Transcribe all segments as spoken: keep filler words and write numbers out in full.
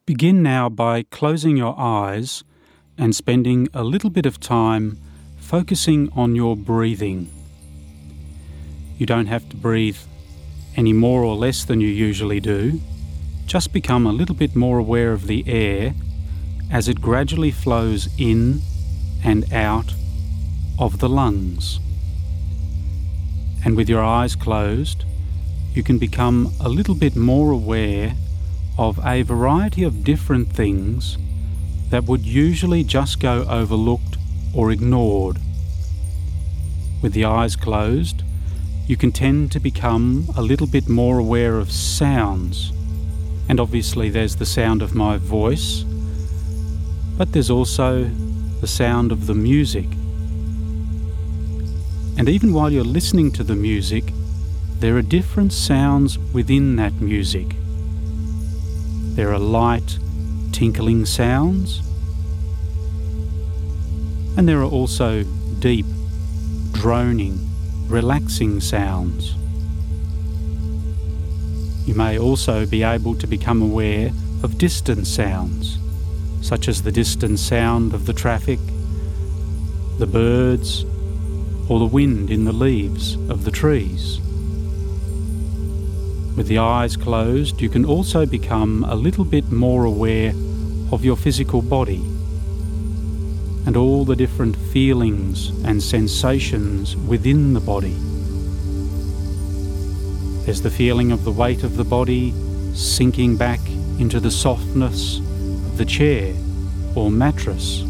Begin now by closing your eyes and spending a little bit of time focusing on your breathing. You don't have to breathe any more or less than you usually do. Just become a little bit more aware of the air as it gradually flows in and out of the lungs. And with your eyes closed, you can become a little bit more aware of a variety of different things that would usually just go overlooked or ignored. With the eyes closed, you can tend to become a little bit more aware of sounds. And obviously there's the sound of my voice, but there's also the sound of the music. And even while you're listening to the music, there are different sounds within that music. There are light, tinkling sounds, and there are also deep, droning, relaxing sounds. You may also be able to become aware of distant sounds, such as the distant sound of the traffic, the birds, or the wind in the leaves of the trees. With the eyes closed, you can also become a little bit more aware of your physical body and all the different feelings and sensations within the body. There's the feeling of the weight of the body sinking back into the softness of the chair or mattress.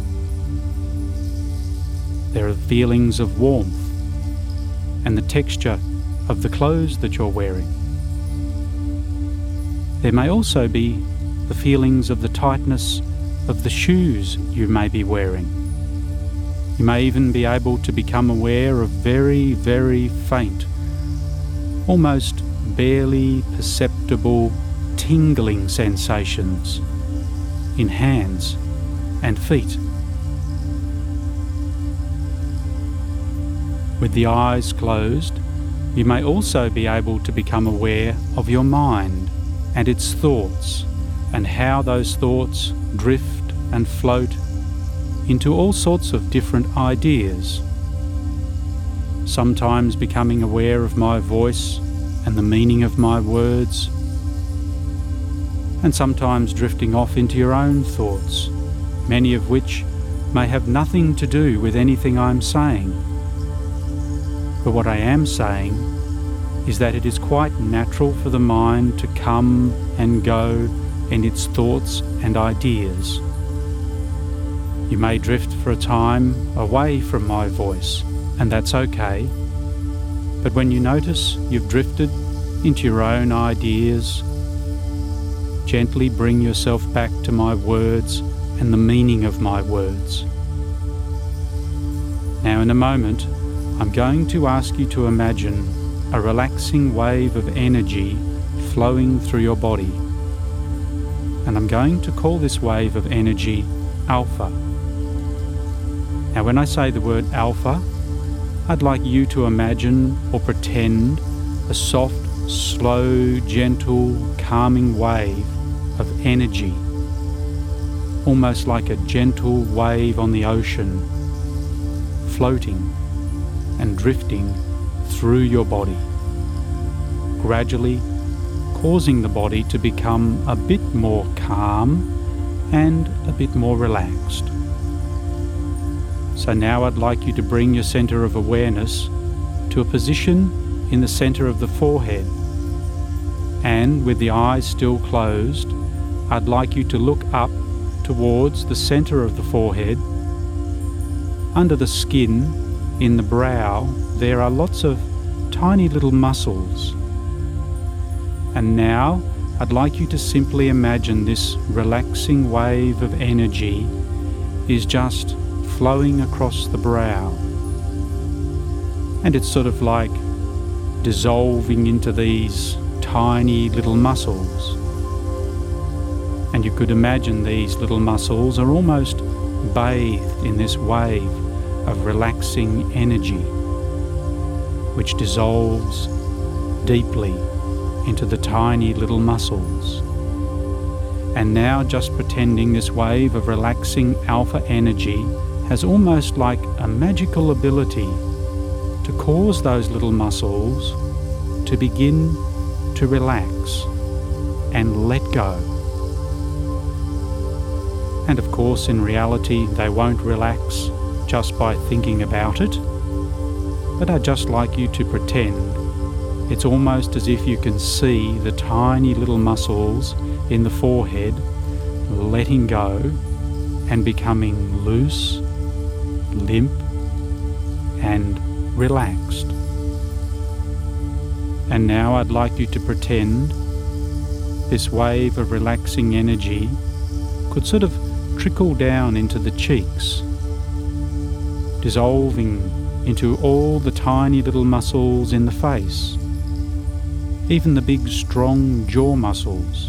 There are feelings of warmth and the texture of the clothes that you're wearing. There may also be the feelings of the tightness of the shoes you may be wearing. You may even be able to become aware of very, very faint, almost barely perceptible tingling sensations in hands and feet. With the eyes closed, you may also be able to become aware of your mind and its thoughts, and how those thoughts drift and float into all sorts of different ideas. Sometimes becoming aware of my voice and the meaning of my words, and sometimes drifting off into your own thoughts, many of which may have nothing to do with anything I'm saying. But what I am saying is that it is quite natural for the mind to come and go in its thoughts and ideas. You may drift for a time away from my voice, and that's okay. But when you notice you've drifted into your own ideas, gently bring yourself back to my words and the meaning of my words. Now, in a moment, I'm going to ask you to imagine a relaxing wave of energy flowing through your body. And I'm going to call this wave of energy alpha. Now, when I say the word alpha, I'd like you to imagine or pretend a soft, slow, gentle, calming wave of energy, almost like a gentle wave on the ocean, floating and drifting through your body, gradually causing the body to become a bit more calm and a bit more relaxed. So now I'd like you to bring your centre of awareness to a position in the centre of the forehead, and with the eyes still closed, I'd like you to look up towards the centre of the forehead. Under the skin, in the brow, there are lots of tiny little muscles. And now I'd like you to simply imagine this relaxing wave of energy is just flowing across the brow. And it's sort of like dissolving into these tiny little muscles. And you could imagine these little muscles are almost bathed in this wave of relaxing energy, which dissolves deeply into the tiny little muscles. And now just pretending this wave of relaxing alpha energy has almost like a magical ability to cause those little muscles to begin to relax and let go. And of course, in reality, they won't relax just by thinking about it, but I'd just like you to pretend it's almost as if you can see the tiny little muscles in the forehead letting go and becoming loose, limp, and relaxed. And now I'd like you to pretend this wave of relaxing energy could sort of trickle down into the cheeks, dissolving into all the tiny little muscles in the face, even the big strong jaw muscles,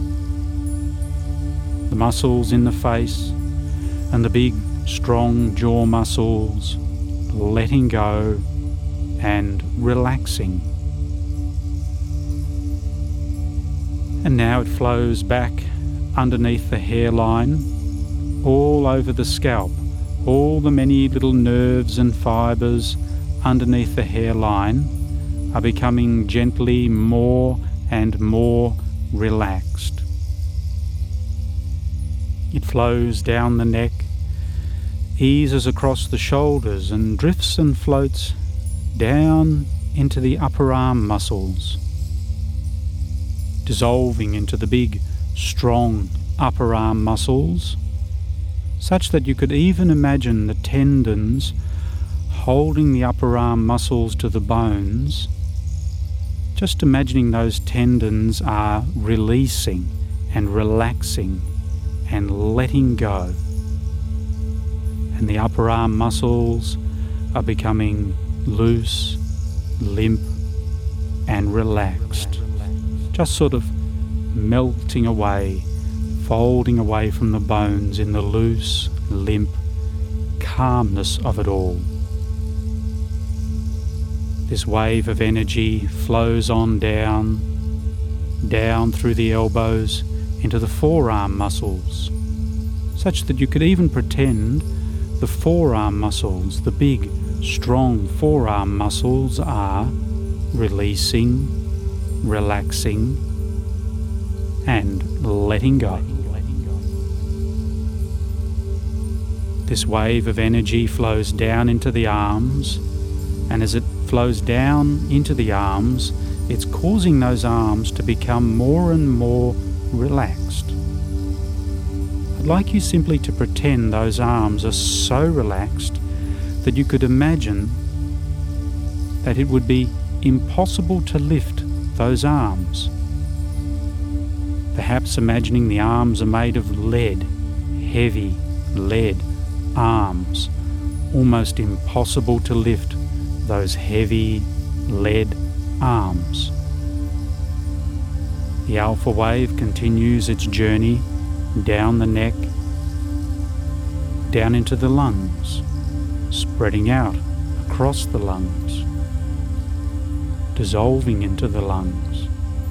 the muscles in the face and the big strong jaw muscles letting go and relaxing. And now it flows back underneath the hairline, all over the scalp. All the many little nerves and fibres underneath the hairline are becoming gently more and more relaxed. It flows down the neck, eases across the shoulders and drifts and floats down into the upper arm muscles, dissolving into the big, strong upper arm muscles, such that you could even imagine the tendons holding the upper arm muscles to the bones. Just imagining those tendons are releasing and relaxing and letting go. And the upper arm muscles are becoming loose, limp, and relaxed. Just sort of melting away, folding away from the bones in the loose, limp calmness of it all. This wave of energy flows on down, down through the elbows into the forearm muscles, such that you could even pretend the forearm muscles, the big, strong forearm muscles, are releasing, relaxing, and letting go. This wave of energy flows down into the arms, and as it flows down into the arms, it's causing those arms to become more and more relaxed. I'd like you simply to pretend those arms are so relaxed that you could imagine that it would be impossible to lift those arms. Perhaps imagining the arms are made of lead, heavy lead arms, almost impossible to lift those heavy lead arms. The alpha wave continues its journey down the neck, down into the lungs, spreading out across the lungs, dissolving into the lungs.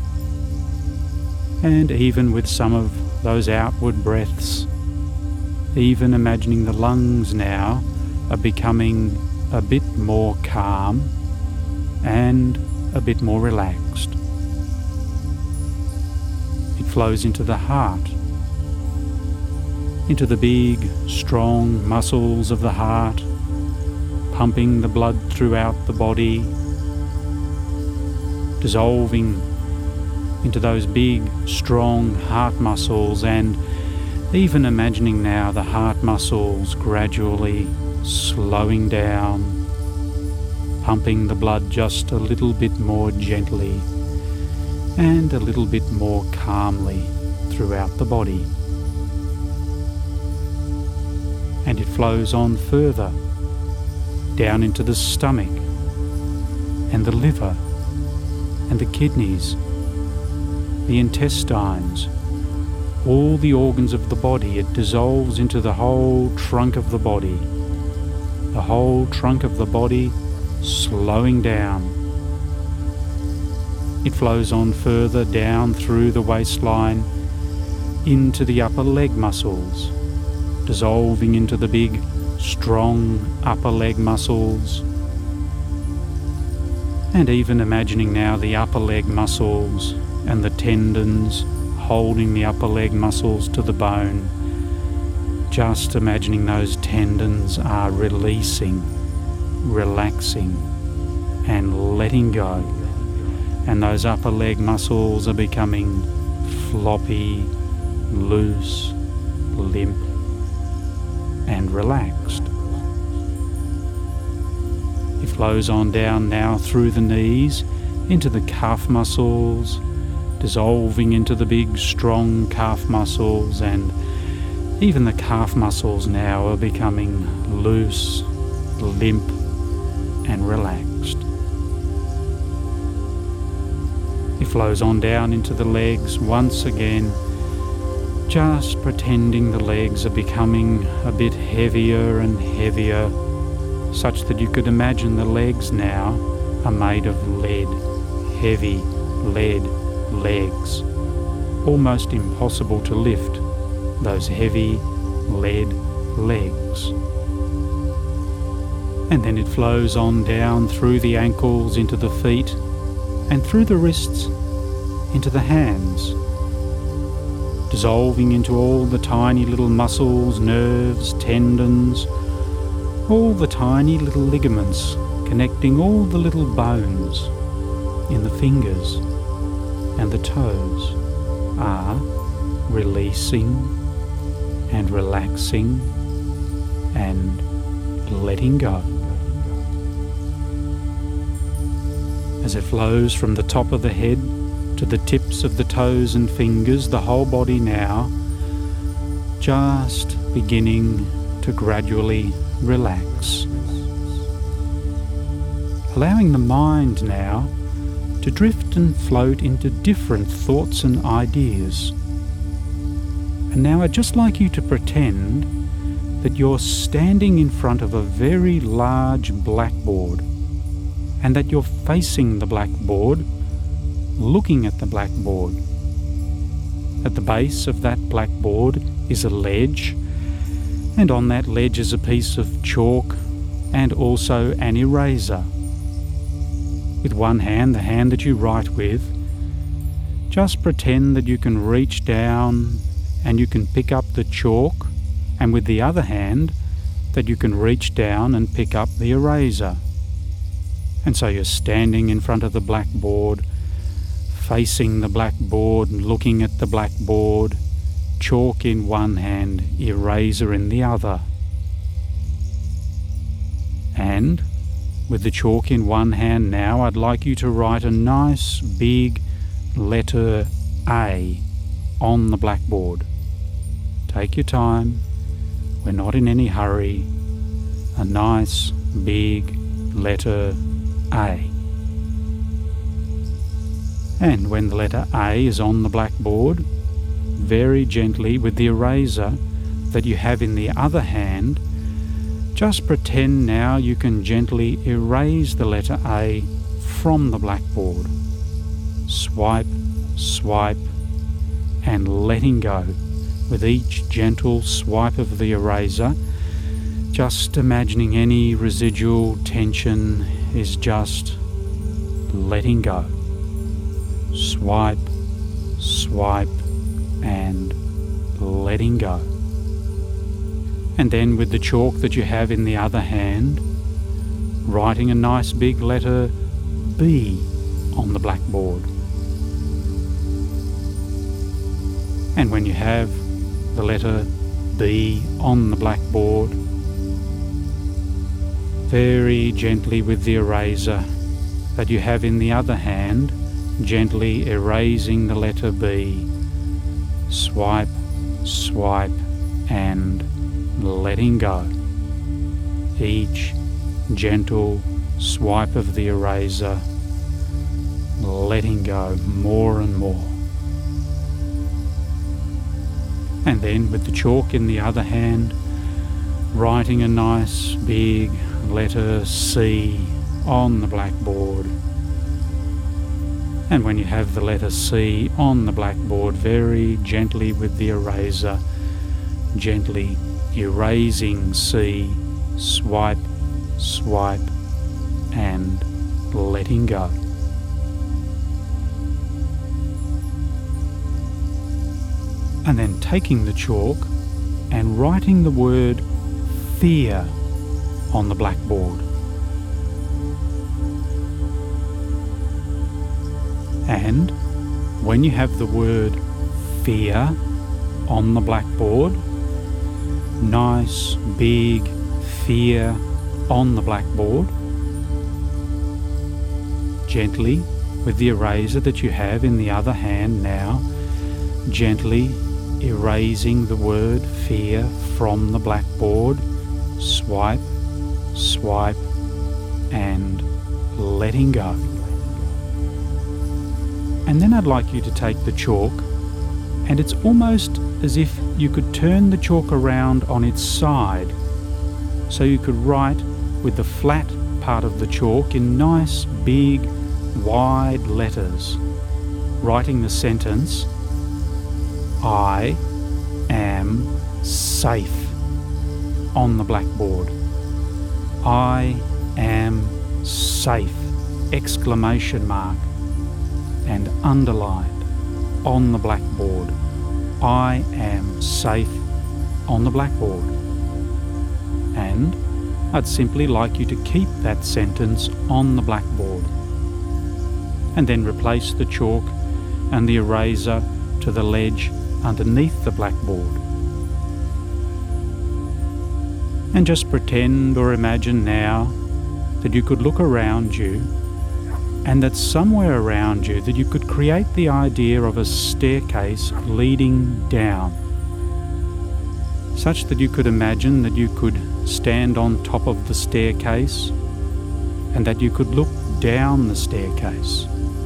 And even with some of those outward breaths, even imagining the lungs now are becoming a bit more calm and a bit more relaxed. It flows into the heart, into the big, strong muscles of the heart, pumping the blood throughout the body, dissolving into those big, strong heart muscles, and even imagining now the heart muscles gradually slowing down, pumping the blood just a little bit more gently and a little bit more calmly throughout the body. And it flows on further, down into the stomach and the liver and the kidneys, the intestines, all the organs of the body. It dissolves into the whole trunk of the body, the whole trunk of the body slowing down. It flows on further down through the waistline, into the upper leg muscles, dissolving into the big, strong upper leg muscles, and even imagining now the upper leg muscles and the tendons holding the upper leg muscles to the bone. Just imagining those tendons are releasing, relaxing, and letting go, and those upper leg muscles are becoming floppy, loose, limp, and relaxed. It flows on down now through the knees into the calf muscles, dissolving into the big strong calf muscles, and even the calf muscles now are becoming loose, limp, and relaxed. It flows on down into the legs once again, just pretending the legs are becoming a bit heavier and heavier, such that you could imagine the legs now are made of lead, heavy lead legs, almost impossible to lift those heavy lead legs. And then it flows on down through the ankles into the feet, and through the wrists into the hands, dissolving into all the tiny little muscles, nerves, tendons, all the tiny little ligaments connecting all the little bones in the fingers and the toes are releasing and relaxing and letting go. As it flows from the top of the head to the tips of the toes and fingers, the whole body now just beginning to gradually relax. Allowing the mind now to drift and float into different thoughts and ideas. And now I'd just like you to pretend that you're standing in front of a very large blackboard, and that you're facing the blackboard, looking at the blackboard. At the base of that blackboard is a ledge, and on that ledge is a piece of chalk and also an eraser. With one hand, the hand that you write with, just pretend that you can reach down and you can pick up the chalk, and with the other hand that you can reach down and pick up the eraser. And so you're standing in front of the blackboard, facing the blackboard, looking at the blackboard, chalk in one hand, eraser in the other. And with the chalk in one hand now, I'd like you to write a nice big letter A on the blackboard. Take your time, we're not in any hurry. A nice big letter A. And when the letter A is on the blackboard, very gently with the eraser that you have in the other hand, just pretend now you can gently erase the letter A from the blackboard. Swipe, swipe, and letting go. With each gentle swipe of the eraser, just imagining any residual tension is just letting go. Swipe, swipe, and letting go. And then with the chalk that you have in the other hand, writing a nice big letter B on the blackboard. And when you have the letter B on the blackboard, very gently with the eraser that you have in the other hand, gently erasing the letter B, swipe, swipe, and letting go. Each gentle swipe of the eraser, letting go more and more. And then with the chalk in the other hand, writing a nice big letter C on the blackboard. And when you have the letter C on the blackboard, very gently with the eraser, gently erasing C, swipe, swipe, and letting go. And then taking the chalk and writing the word fear on the blackboard. And when you have the word fear on the blackboard, nice big fear on the blackboard, gently with the eraser that you have in the other hand now, gently erasing the word fear from the blackboard, swipe, swipe, and letting go. And then I'd like you to take the chalk, and it's almost as if you could turn the chalk around on its side, so you could write with the flat part of the chalk in nice big wide letters, writing the sentence, I am safe, on the blackboard. I am safe, exclamation mark, and underlined on the blackboard. I am safe on the blackboard. And I'd simply like you to keep that sentence on the blackboard, and then replace the chalk and the eraser to the ledge underneath the blackboard. And just pretend or imagine now that you could look around you, and that somewhere around you that you could create the idea of a staircase leading down, such that you could imagine that you could stand on top of the staircase and that you could look down the staircase.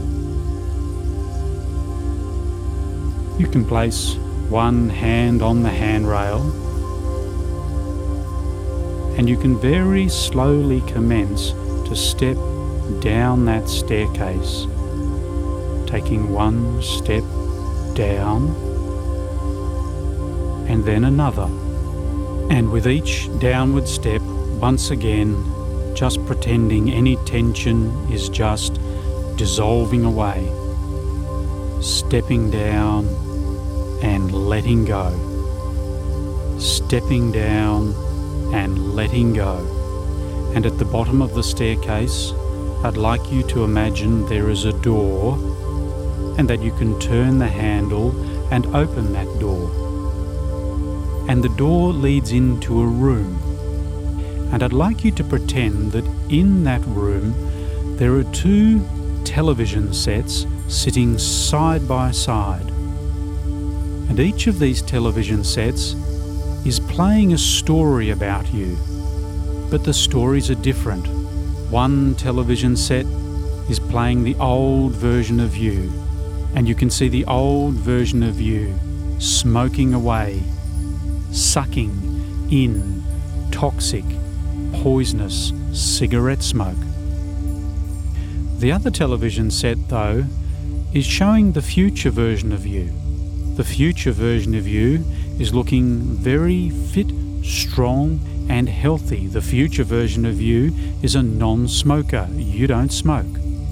You can place one hand on the handrail, and you can very slowly commence to step down that staircase, taking one step down and then another. And with each downward step, once again, just pretending any tension is just dissolving away, stepping down and letting go, stepping down and letting go. And at the bottom of the staircase, I'd like you to imagine there is a door, and that you can turn the handle and open that door. And the door leads into a room. And I'd like you to pretend that in that room there are two television sets sitting side by side. And each of these television sets is playing a story about you, but the stories are different. One television set is playing the old version of you, and you can see the old version of you smoking away, sucking in toxic, poisonous cigarette smoke. The other television set, though, is showing the future version of you. The future version of you is looking very fit, strong, and healthy. The future version of you is a non-smoker. You don't smoke.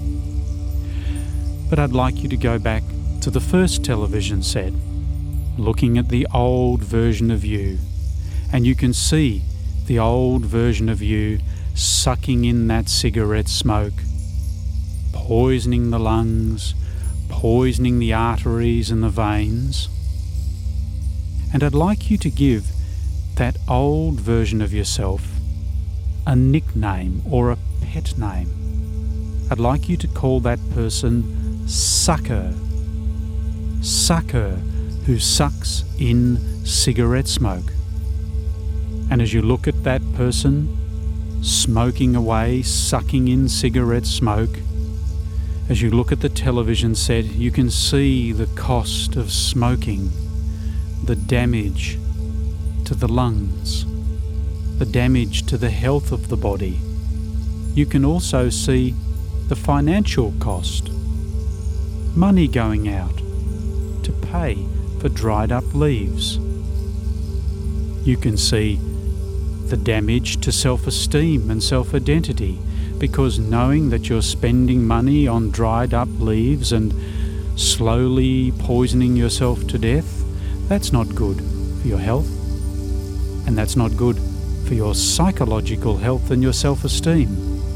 But I'd like you to go back to the first television set, looking at the old version of you, and you can see the old version of you sucking in that cigarette smoke, poisoning the lungs, poisoning the arteries and the veins. And I'd like you to give that old version of yourself a nickname or a pet name. I'd like you to call that person Sucker. Sucker, who sucks in cigarette smoke. And as you look at that person smoking away, sucking in cigarette smoke, as you look at the television set, you can see the cost of smoking, the damage to the lungs, the damage to the health of the body. You can also see the financial cost. money going out to pay for dried up leaves. You can see the damage to self-esteem and self-identity, because knowing that you're spending money on dried up leaves and slowly poisoning yourself to death, that's not good for your health, and that's not good for your psychological health and your self-esteem.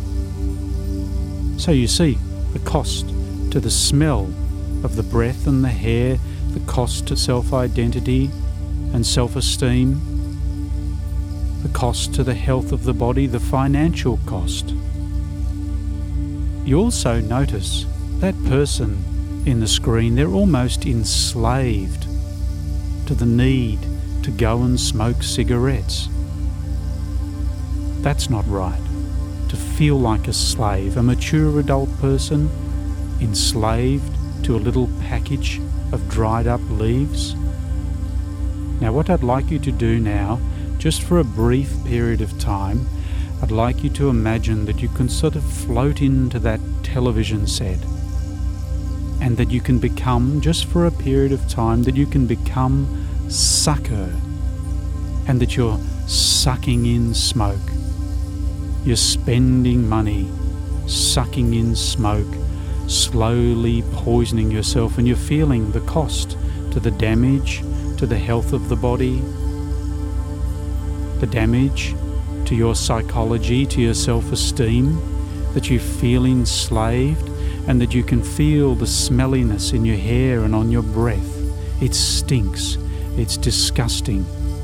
So you see the cost to the smell of the breath and the hair, the cost to self-identity and self-esteem, the cost to the health of the body, the financial cost. You also notice that person in the screen, they're almost enslaved to the need to go and smoke cigarettes. That's not right. To feel like a slave, a mature adult person enslaved to a little package of dried up leaves. Now what I'd like you to do now, just for a brief period of time, I'd like you to imagine that you can sort of float into that television set, and that you can become, just for a period of time, that you can become sucker, and that you're sucking in smoke. You're spending money, sucking in smoke, slowly poisoning yourself, and you're feeling the cost to the damage to the health of the body, the damage to your psychology, to your self-esteem, that you feel enslaved, and that you can feel the smelliness in your hair and on your breath. It stinks. It's disgusting.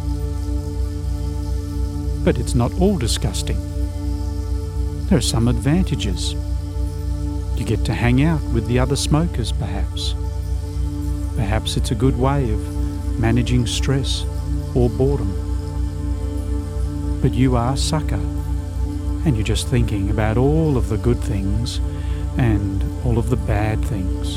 But it's not all disgusting. There are some advantages. You get to hang out with the other smokers, perhaps. Perhaps it's a good way of managing stress or boredom. But you are sucker, and you're just thinking about all of the good things and all of the bad things.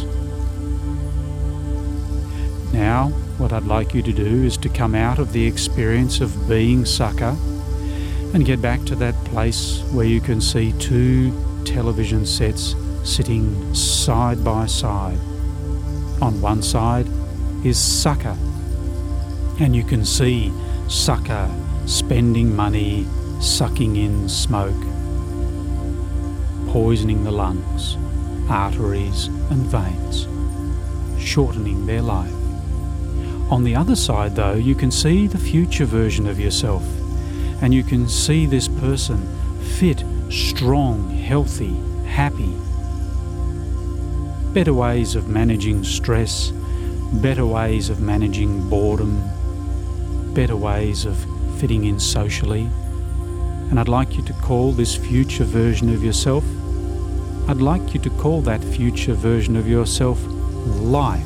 Now, what I'd like you to do is to come out of the experience of being sucker and get back to that place where you can see two television sets sitting side by side. On one side is sucker, and you can see sucker spending money, sucking in smoke, poisoning the lungs, arteries and veins, shortening their life. On the other side, though, you can see the future version of yourself, and you can see this person fit, strong, healthy, happy. Better ways of managing stress, better ways of managing boredom, better ways of fitting in socially. And I'd like you to call this future version of yourself, I'd like you to call that future version of yourself life.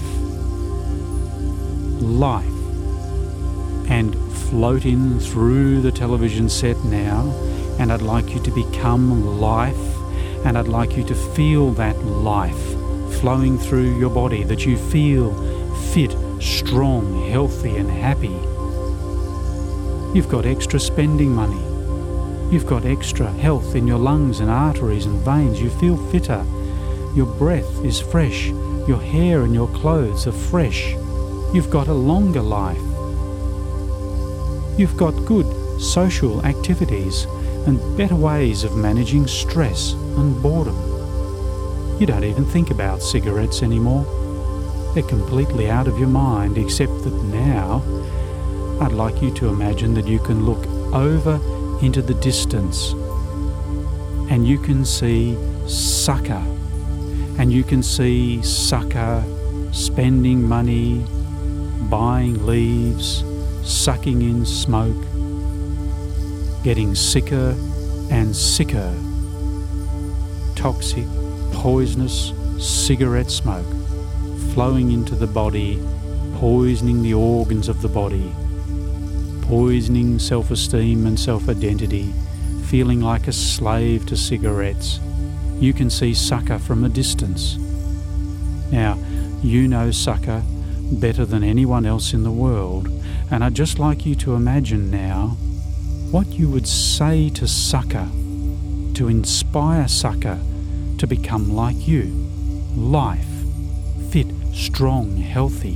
Life. And float in through the television set now, and I'd like you to become life, and I'd like you to feel that life flowing through your body, that you feel fit, strong, healthy and happy. You've got extra spending money. You've got extra health in your lungs and arteries and veins. You feel fitter. Your breath is fresh. Your hair and your clothes are fresh. You've got a longer life. You've got good social activities and better ways of managing stress and boredom. You don't even think about cigarettes anymore. They're completely out of your mind, except that now I'd like you to imagine that you can look over into the distance and you can see sucker, and you can see sucker spending money, buying leaves, sucking in smoke, getting sicker and sicker. Toxic, poisonous cigarette smoke flowing into the body, poisoning the organs of the body, poisoning self-esteem and self-identity, feeling like a slave to cigarettes. You can see sucker from a distance. Now, you know sucker better than anyone else in the world, and I'd just like you to imagine now what you would say to sucker to inspire sucker to become like you. Life, strong, healthy.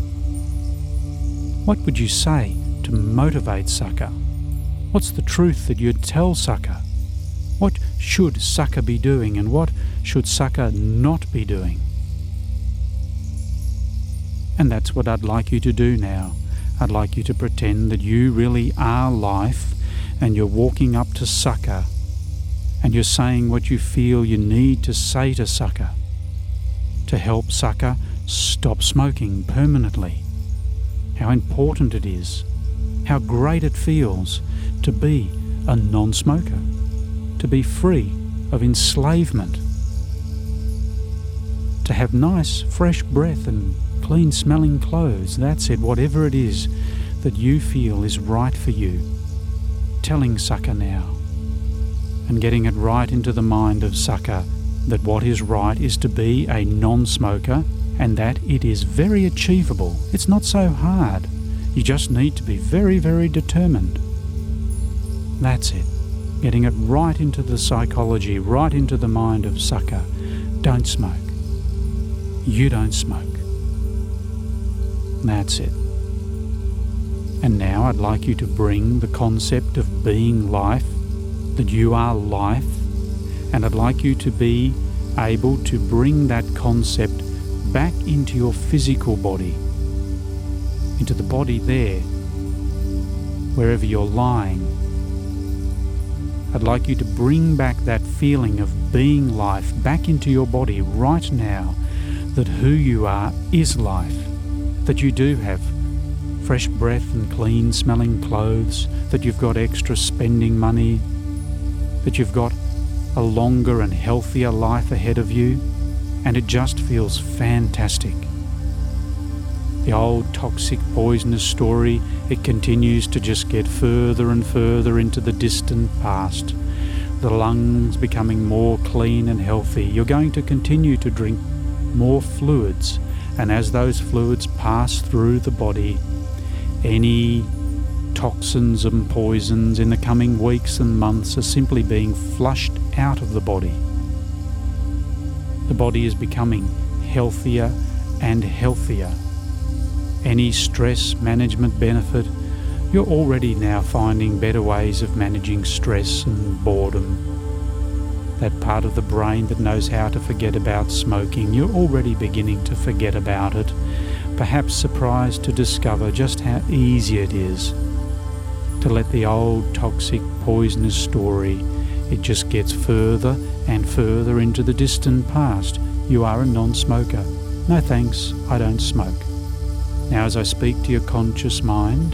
What would you say to motivate Saka? What's the truth that you'd tell Saka? What should Saka be doing and what should Saka not be doing? And that's what I'd like you to do now. I'd like you to pretend that you really are life and you're walking up to Saka and you're saying what you feel you need to say to Saka to help Saka stop smoking permanently. How important it is, how great it feels to be a non-smoker, to be free of enslavement, to have nice fresh breath and clean smelling clothes. That's it, whatever it is that you feel is right for you. Telling Saka now and getting it right into the mind of Saka that what is right is to be a non-smoker and that it is very achievable. It's not so hard. You just need to be very, very determined. That's it. Getting it right into the psychology, right into the mind of Saka. Don't smoke. You don't smoke. That's it. And now I'd like you to bring the concept of being life, that you are life, and I'd like you to be able to bring that concept back into your physical body, into the body there, wherever you're lying. I'd like you to bring back that feeling of being life back into your body right now, that who you are is life, that you do have fresh breath and clean smelling clothes, that you've got extra spending money, that you've got a longer and healthier life ahead of you, and it just feels fantastic. The old toxic, poisonous story, it continues to just get further and further into the distant past. The lungs becoming more clean and healthy. You're going to continue to drink more fluids, and as those fluids pass through the body, any toxins and poisons in the coming weeks and months are simply being flushed out of the body. The body is becoming healthier and healthier. Any stress management benefit, you're already now finding better ways of managing stress and boredom. That part of the brain that knows how to forget about smoking, you're already beginning to forget about it, perhaps surprised to discover just how easy it is to let the old toxic, poisonous story, it just gets further and further into the distant past. You are a non-smoker. No thanks, I don't smoke. Now as I speak to your conscious mind,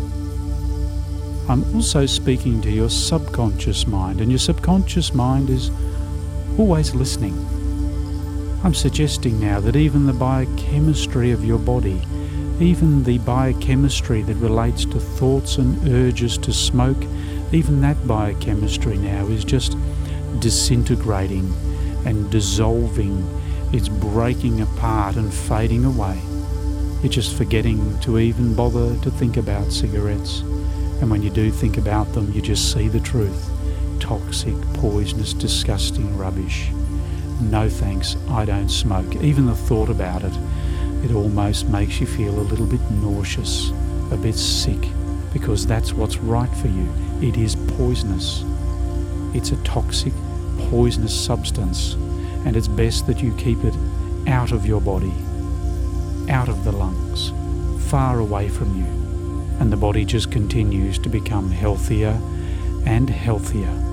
I'm also speaking to your subconscious mind, and your subconscious mind is always listening. I'm suggesting now that even the biochemistry of your body, even the biochemistry that relates to thoughts and urges to smoke, even that biochemistry now is just disintegrating and dissolving. It's breaking apart and fading away. You're just forgetting to even bother to think about cigarettes. And when you do think about them, you just see the truth. Toxic, poisonous, disgusting rubbish. No thanks, I don't smoke. Even the thought about it, it almost makes you feel a little bit nauseous, a bit sick, because that's what's right for you. It is poisonous. It's a toxic, poisonous substance, and it's best that you keep it out of your body, out of the lungs, far away from you. And the body just continues to become healthier and healthier.